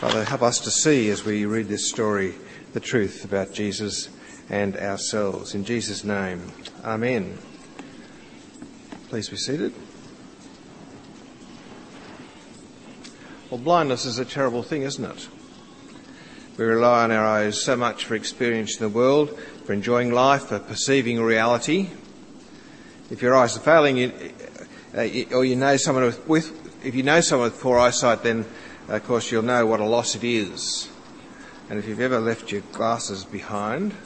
Father, help us to see as we read this story the truth about Jesus and ourselves. In Jesus' name, Amen. Please be seated. Well, blindness is a terrible thing, isn't it? We rely on our eyes so much for experiencing the world, for enjoying life, for perceiving reality. If your eyes are failing, or you know someone if you know someone with poor eyesight, then of course you'll know what a loss it is. And if you've ever left your glasses behind,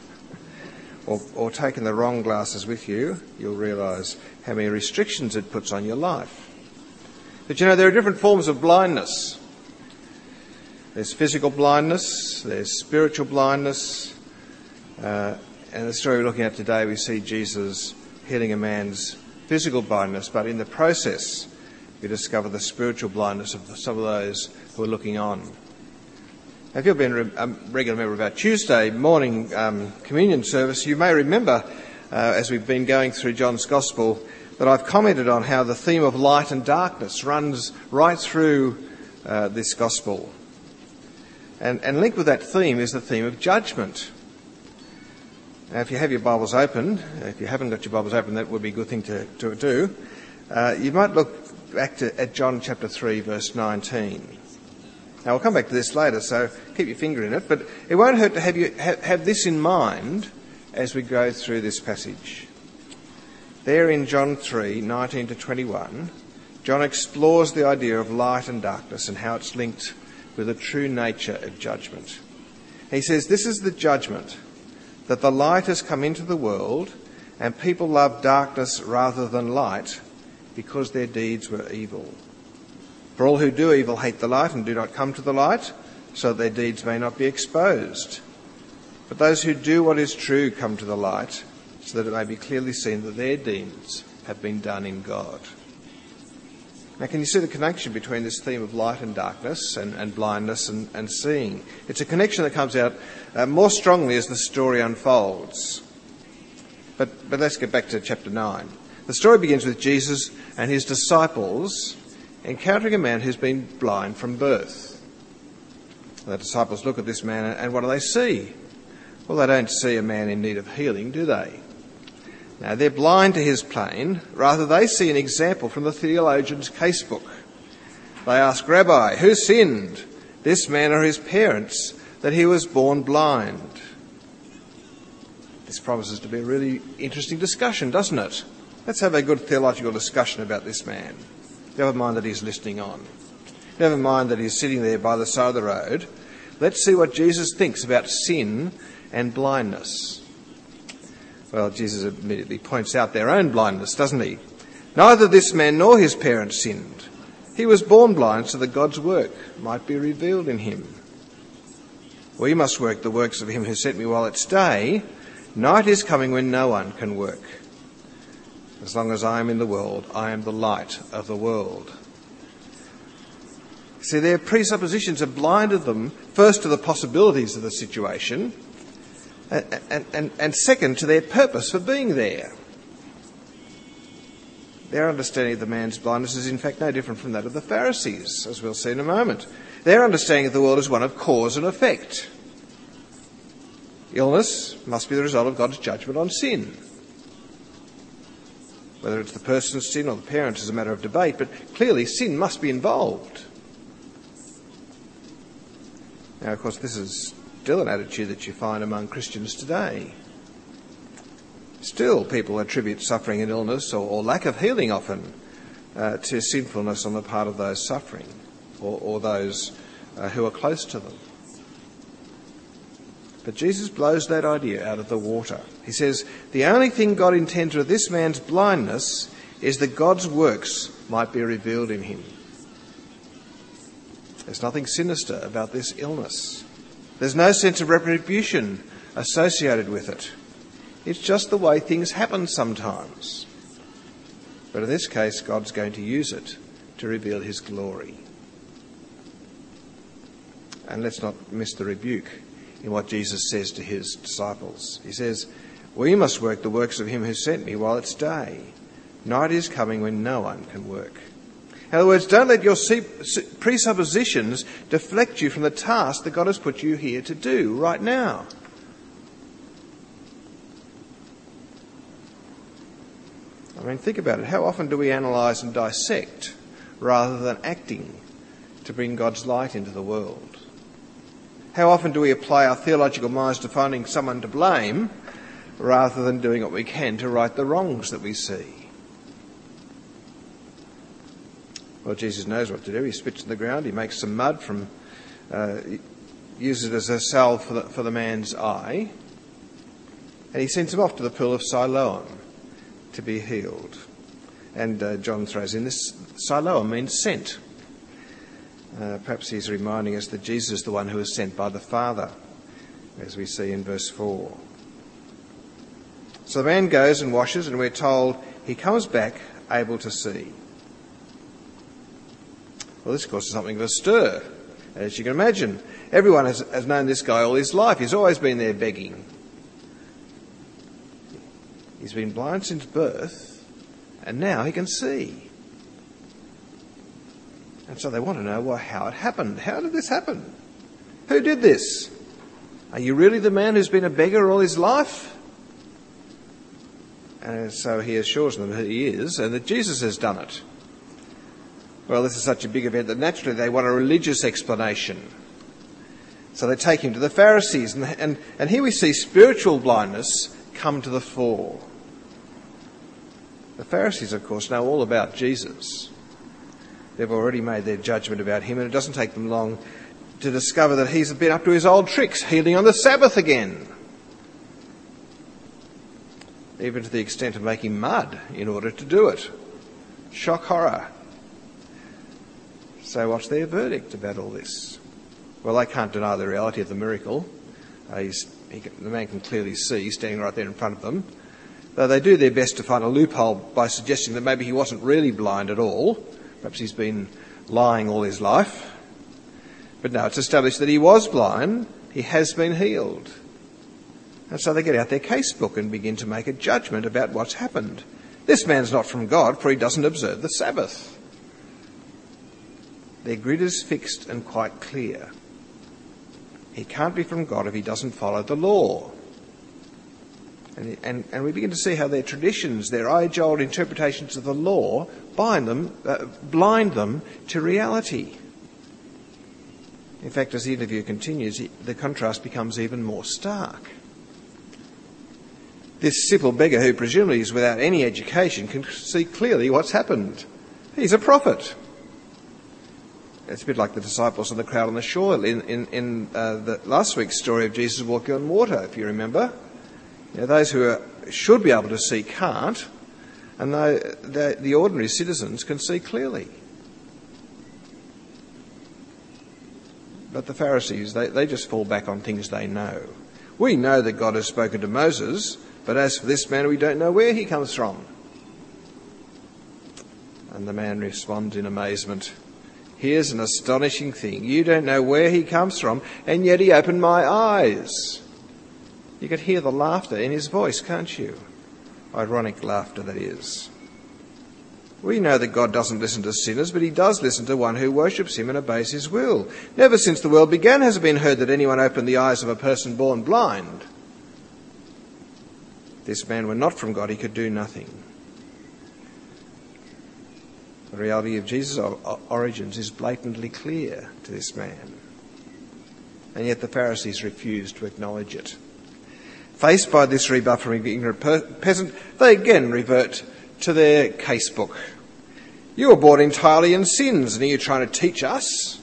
or taken the wrong glasses with you, you'll realise how many restrictions it puts on your life. But you know, there are different forms of blindness. There's physical blindness, there's spiritual blindness, and the story we're looking at today, we see Jesus healing a man's physical blindness, but in the process we discover the spiritual blindness of some of those who are looking on. Now, if you've been a regular member of our Tuesday morning communion service, you may remember, as we've been going through John's Gospel, that I've commented on how the theme of light and darkness runs right through this Gospel. And linked with that theme is the theme of judgment. Now, if you have your Bibles open, if you haven't got your Bibles open, that would be a good thing to do. You might look back at John chapter 3, verse 19. Now, we'll come back to this later, so keep your finger in it, but it won't hurt to have this in mind as we go through this passage. There in John 3, 19 to 21, John explores the idea of light and darkness and how it's linked with the true nature of judgment. He says, "This is the judgment, that the light has come into the world, and people love darkness rather than light, because their deeds were evil. For all who do evil hate the light and do not come to the light, so that their deeds may not be exposed. But those who do what is true come to the light, so that it may be clearly seen that their deeds have been done in God." Now, can you see the connection between this theme of light and darkness and blindness and seeing? It's a connection that comes out more strongly as the story unfolds. But let's get back to chapter 9. The story begins with Jesus and his disciples encountering a man who's been blind from birth. The disciples look at this man and what do they see? Well, they don't see a man in need of healing, do they? Now, they're blind to his pain. Rather, they see an example from the theologian's casebook. They ask, "Rabbi, who sinned, this man or his parents, that he was born blind?" This promises to be a really interesting discussion, doesn't it? Let's have a good theological discussion about this man. Never mind that he's listening on. Never mind that he's sitting there by the side of the road. Let's see what Jesus thinks about sin and blindness. Well, Jesus immediately points out their own blindness, doesn't he? "Neither this man nor his parents sinned. He was born blind so that God's work might be revealed in him. We must work the works of him who sent me while it's day. Night is coming when no one can work. As long as I am in the world, I am the light of the world." See, their presuppositions have blinded them, first to the possibilities of the situation, and second to their purpose for being there. Their understanding of the man's blindness is in fact no different from that of the Pharisees, as we'll see in a moment. Their understanding of the world is one of cause and effect. Illness must be the result of God's judgment on sin. Whether it's the person's sin or the parent's is a matter of debate, but clearly sin must be involved. Now, of course, this is still an attitude that you find among Christians today. Still, people attribute suffering and illness or lack of healing often to sinfulness on the part of those suffering or those who are close to them. But Jesus blows that idea out of the water. He says, the only thing God intends with this man's blindness is that God's works might be revealed in him. There's nothing sinister about this illness. There's no sense of retribution associated with it. It's just the way things happen sometimes. But in this case, God's going to use it to reveal his glory. And let's not miss the rebuke in what Jesus says to his disciples. He says, "We must work the works of him who sent me while it's day. Night is coming when no one can work." In other words, don't let your presuppositions deflect you from the task that God has put you here to do right now. I mean, think about it. How often do we analyse and dissect rather than acting to bring God's light into the world? How often do we apply our theological minds to finding someone to blame rather than doing what we can to right the wrongs that we see? Well, Jesus knows what to do. He spits in the ground, he makes some mud from, uses it as a salve for the man's eye, and he sends him off to the pool of Siloam to be healed. And John throws in this, Siloam means sent. Perhaps he's reminding us that Jesus is the one who is sent by the Father, as we see in verse 4. So the man goes and washes, and we're told he comes back able to see. Well, this causes something of a stir, as you can imagine. Everyone has known this guy all his life. He's always been there begging. He's been blind since birth, and now he can see. And so they want to know, well, how it happened. How did this happen? Who did this? Are you really the man who's been a beggar all his life? And so he assures them that he is, and that Jesus has done it. Well, this is such a big event that naturally they want a religious explanation. So they take him to the Pharisees, and here we see spiritual blindness come to the fore. The Pharisees, of course, know all about Jesus. They've already made their judgment about him, and it doesn't take them long to discover that he's been up to his old tricks, healing on the Sabbath again. Even to the extent of making mud in order to do it. Shock horror. So what's their verdict about all this? Well, they can't deny the reality of the miracle. The man can clearly see, standing right there in front of them. Though they do their best to find a loophole by suggesting that maybe he wasn't really blind at all. Perhaps he's been lying all his life. But no, it's established that he was blind. He has been healed. And so they get out their casebook and begin to make a judgment about what's happened. This man's not from God, for he doesn't observe the Sabbath. Their grid is fixed and quite clear. He can't be from God if he doesn't follow the law. And we begin to see how their traditions, their age-old interpretations of the law, blind them to reality. In fact, as the interview continues, the contrast becomes even more stark. This simple beggar, who presumably is without any education, can see clearly what's happened. He's a prophet. It's a bit like the disciples and the crowd on the shore in the last week's story of Jesus walking on water, if you remember. You know, those who should be able to see can't, and the ordinary citizens can see clearly. But the Pharisees, they just fall back on things they know. We know that God has spoken to Moses, but as for this man, we don't know where he comes from. And the man responds in amazement. Here's an astonishing thing. You don't know where he comes from, and yet he opened my eyes. You could hear the laughter in his voice, can't you? Ironic laughter, that is. We know that God doesn't listen to sinners, but he does listen to one who worships him and obeys his will. Never since the world began has it been heard that anyone opened the eyes of a person born blind. If this man were not from God, he could do nothing. The reality of Jesus' origins is blatantly clear to this man. And yet the Pharisees refuse to acknowledge it. Faced by this rebuff from an ignorant peasant, they again revert to their casebook. You were born entirely in sins, and are you trying to teach us?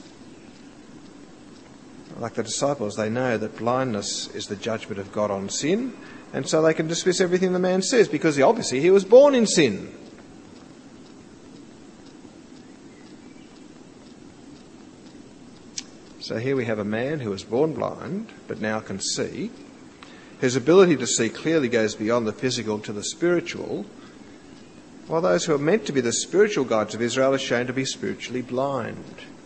Like the disciples, they know that blindness is the judgment of God on sin, and so they can dismiss everything the man says, because obviously he was born in sin. So here we have a man who was born blind, but now can see. His ability to see clearly goes beyond the physical to the spiritual, while those who are meant to be the spiritual guides of Israel are shown to be spiritually blind.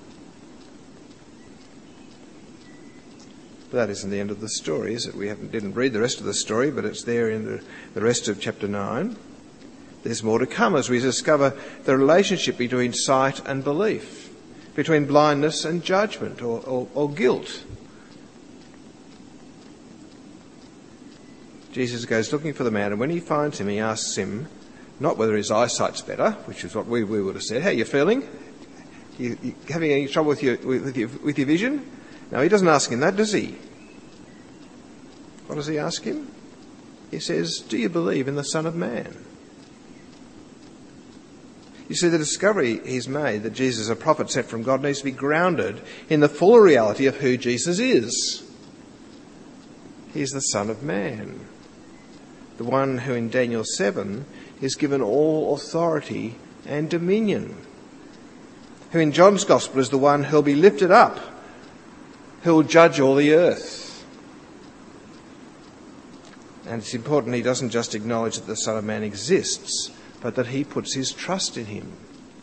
But that isn't the end of the story, is it? We didn't read the rest of the story, but it's there in the rest of chapter 9. There's more to come as we discover the relationship between sight and belief, between blindness and judgment or guilt. Jesus goes looking for the man, and when he finds him, he asks him not whether his eyesight's better, which is what we would have said. How are you feeling? You having any trouble with your vision? No, he doesn't ask him that, does he? What does he ask him? He says, do you believe in the Son of Man? You see, the discovery he's made that Jesus is a prophet sent from God needs to be grounded in the fuller reality of who Jesus is. He's the Son of Man, the one who in Daniel 7 is given all authority and dominion, who in John's Gospel is the one who'll be lifted up, who'll judge all the earth. And it's important he doesn't just acknowledge that the Son of Man exists, but that he puts his trust in him.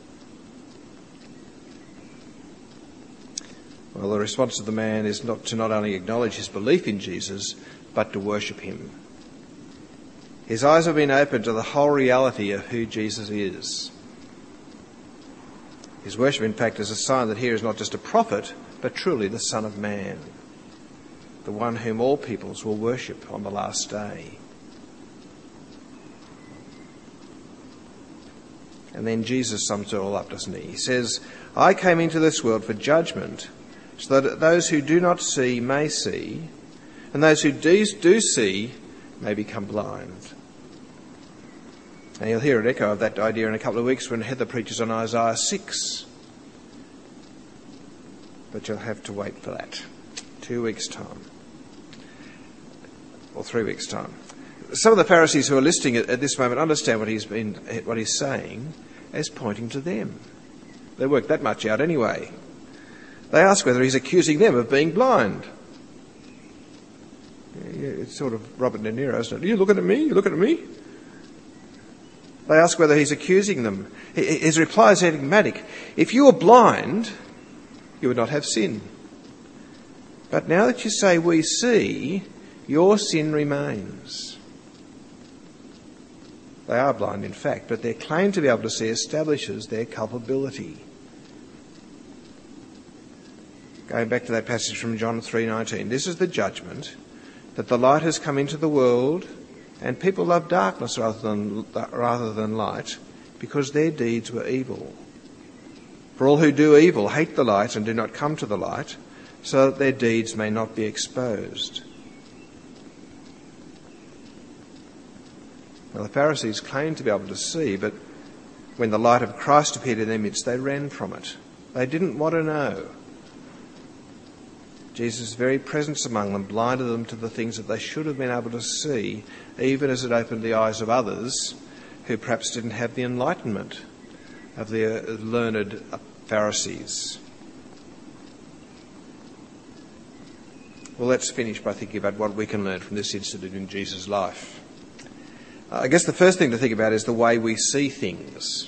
Well, the response of the man is not only acknowledge his belief in Jesus, but to worship him. His eyes have been opened to the whole reality of who Jesus is. His worship, in fact, is a sign that here is not just a prophet, but truly the Son of Man, the one whom all peoples will worship on the last day. And then Jesus sums it all up, doesn't he? He says, I came into this world for judgment, so that those who do not see may see, and those who do see may become blind. And you'll hear an echo of that idea in a couple of weeks when Heather preaches on Isaiah 6. But you'll have to wait for that. 2 weeks' time. Or 3 weeks' time. Some of the Pharisees who are listening at this moment understand what he's saying as pointing to them. They work that much out anyway. They ask whether he's accusing them of being blind. Yeah, it's sort of Robert De Niro, isn't it? Are you looking at me? You looking at me? They ask whether he's accusing them. His reply is enigmatic. If you were blind, you would not have sin. But now that you say we see, your sin remains. They are blind, in fact, but their claim to be able to see establishes their culpability. Going back to that passage from John 3:19, this is the judgment, that the light has come into the world, and people love darkness rather than light, because their deeds were evil. For all who do evil hate the light and do not come to the light, so that their deeds may not be exposed. Well, the Pharisees claimed to be able to see, but when the light of Christ appeared in their midst, they ran from it. They didn't want to know. Jesus' very presence among them blinded them to the things that they should have been able to see, even as it opened the eyes of others who perhaps didn't have the enlightenment of the learned Pharisees. Well, let's finish by thinking about what we can learn from this incident in Jesus' life. I guess the first thing to think about is the way we see things.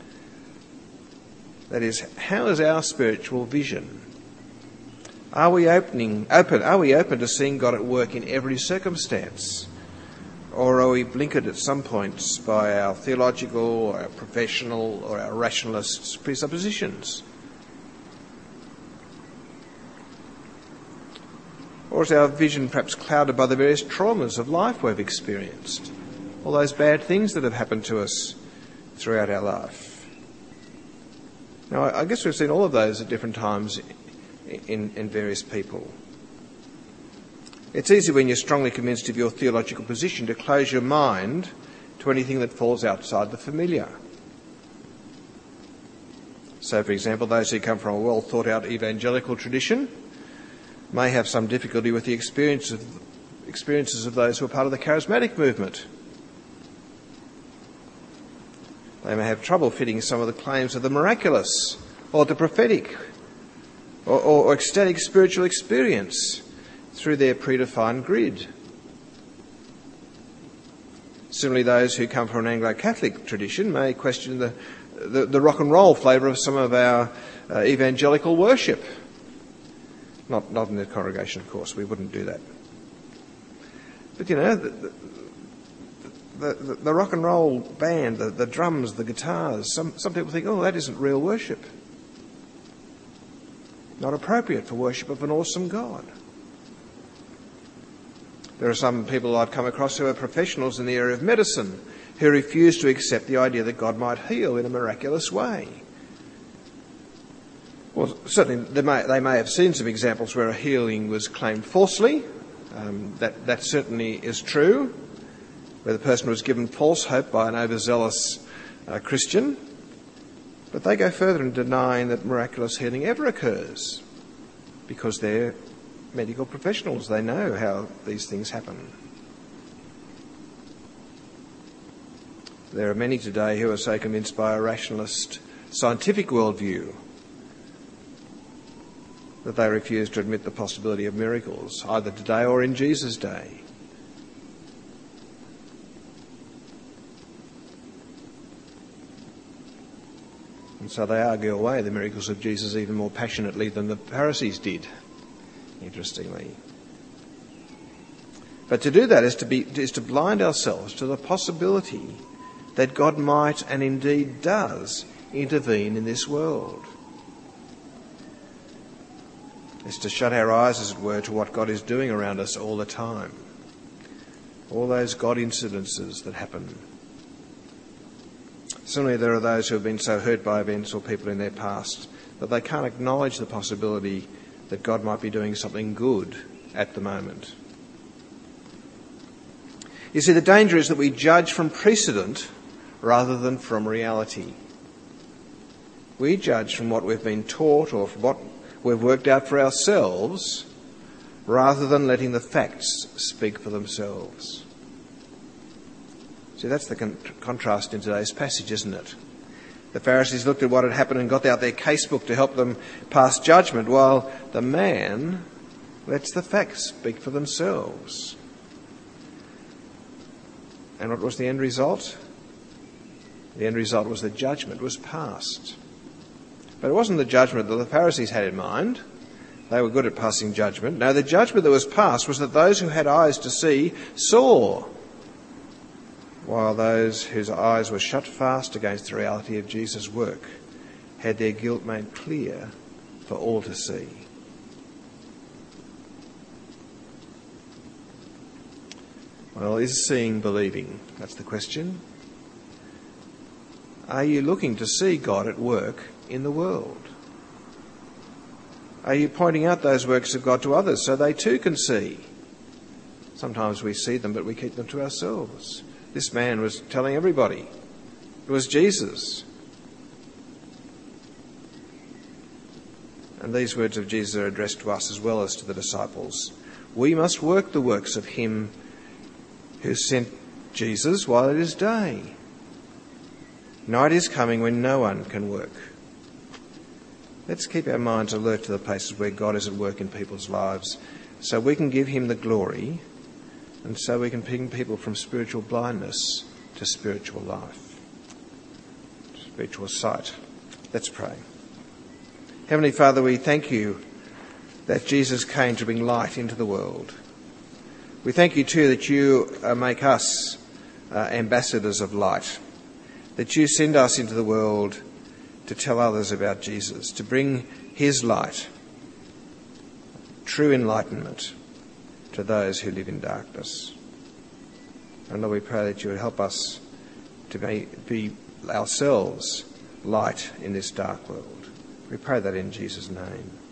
That is, how is our spiritual vision? Are we open to seeing God at work in every circumstance? Or are we blinkered at some points by our theological or our professional or our rationalist presuppositions? Or is our vision perhaps clouded by the various traumas of life we've experienced? All those bad things that have happened to us throughout our life. Now, I guess we've seen all of those at different times in various people. It's easy when you're strongly convinced of your theological position to close your mind to anything that falls outside the familiar. So, for example, those who come from a well-thought-out evangelical tradition may have some difficulty with the experiences of those who are part of the charismatic movement. They may have trouble fitting some of the claims of the miraculous or the prophetic or ecstatic spiritual experience through their predefined grid. Similarly, those who come from an Anglo-Catholic tradition may question the rock and roll flavour of some of our evangelical worship. Not in the congregation, of course. We wouldn't do that. But, the rock and roll band, the drums, the guitars, some people think, oh, that isn't real worship. Not appropriate for worship of an awesome God. There are some people I've come across who are professionals in the area of medicine who refuse to accept the idea that God might heal in a miraculous way. Well, certainly they may have seen some examples where a healing was claimed falsely. That certainly is true, where the person was given false hope by an overzealous Christian. But they go further in denying that miraculous healing ever occurs, because they're medical professionals. They know how these things happen. There are many today who are so convinced by a rationalist scientific worldview that they refuse to admit the possibility of miracles, either today or in Jesus' day. And so they argue away the miracles of Jesus even more passionately than the Pharisees did, interestingly. But to do that is to blind ourselves to the possibility that God might and indeed does intervene in this world. It's to shut our eyes, as it were, to what God is doing around us all the time. All those God incidences that happen. Similarly, there are those who have been so hurt by events or people in their past that they can't acknowledge the possibility that God might be doing something good at the moment. You see, the danger is that we judge from precedent rather than from reality. We judge from what we've been taught or from what we've worked out for ourselves rather than letting the facts speak for themselves. See, that's the contrast in today's passage, isn't it? The Pharisees looked at what had happened and got out their casebook to help them pass judgment, while the man lets the facts speak for themselves. And what was the end result? The end result was the judgment was passed. But it wasn't the judgment that the Pharisees had in mind. They were good at passing judgment. No, the judgment that was passed was that those who had eyes to see saw, while those whose eyes were shut fast against the reality of Jesus' work had their guilt made clear for all to see. Well, is seeing believing? That's the question. Are you looking to see God at work in the world? Are you pointing out those works of God to others so they too can see? Sometimes we see them, but we keep them to ourselves. This man was telling everybody. It was Jesus. And these words of Jesus are addressed to us as well as to the disciples. We must work the works of him who sent Jesus while it is day. Night is coming when no one can work. Let's keep our minds alert to the places where God is at work in people's lives so we can give him the glory and so we can bring people from spiritual blindness to spiritual life, spiritual sight. Let's pray. Heavenly Father, we thank you that Jesus came to bring light into the world. We thank you too that you make us ambassadors of light, that you send us into the world to tell others about Jesus, to bring his light, true enlightenment, to those who live in darkness. And Lord, we pray that you would help us to be ourselves light in this dark world. We pray that in Jesus' name.